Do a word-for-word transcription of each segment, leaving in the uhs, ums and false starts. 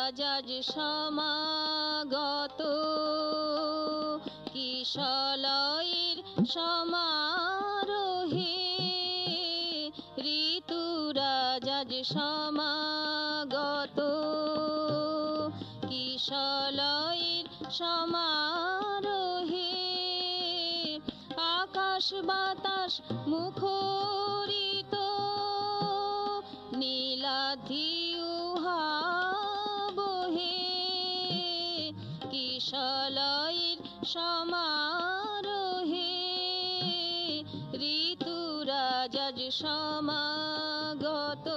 ঋতুরাজাজ সমাগত কিশলয়ের সমারোহে ঋতুরাজাজ সমাগত কিশলয়ের সমারোহে আকাশ বাতাস মুখরিত নীলাধি উহা বহে কিশলয়ের সমারোহে ঋতুরাজাজ সমাগত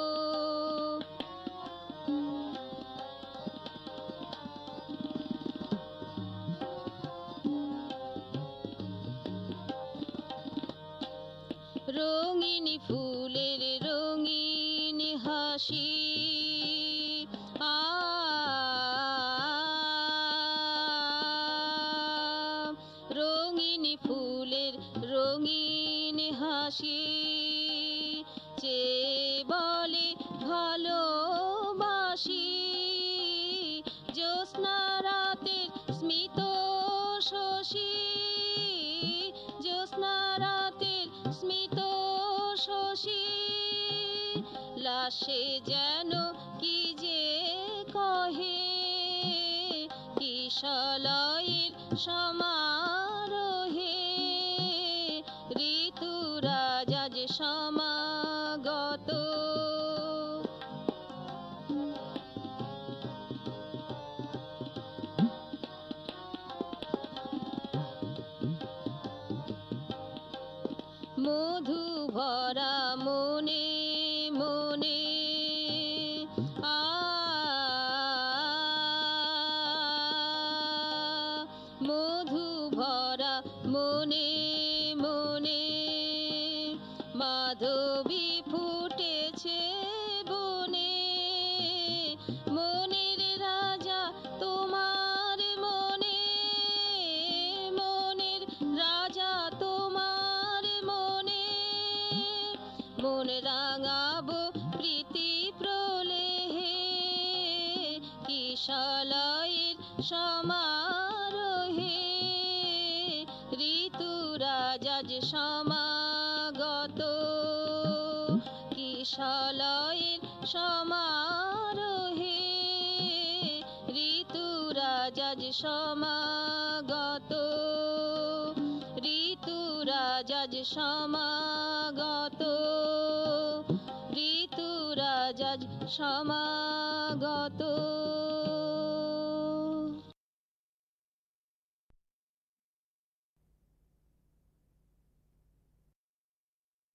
রঙিন ফুলের রঙিন হাসি আ রঙিন ফুলের রঙিন হাসি যে বলে ভালোবাসি জ্যোৎস্না রাতের স্মিত শশী জ্যোৎস্না রাতের স্মিত শশী লাশে যেন কি যে কহে কিশলয়ের সমারোহে ঋতুরাজাজ সমাগত মধু ভরা মনে মনে আ মধু ভরা মনে মনে মাধবী ফুটেছে বনে মনের রাজা তোমার মনে মনের রাজা তোমার মনে মন রাঙাবো প্রীতি প্রলেহে কিশলয়ের সমারোহে ঋতুরাজাজ সমাগত কিশলয়ের সমারোহে ঋতুরাজাজ সমাগত ঋতুরাজাজ সমাগত ঋতুরাজাজ সমাগত।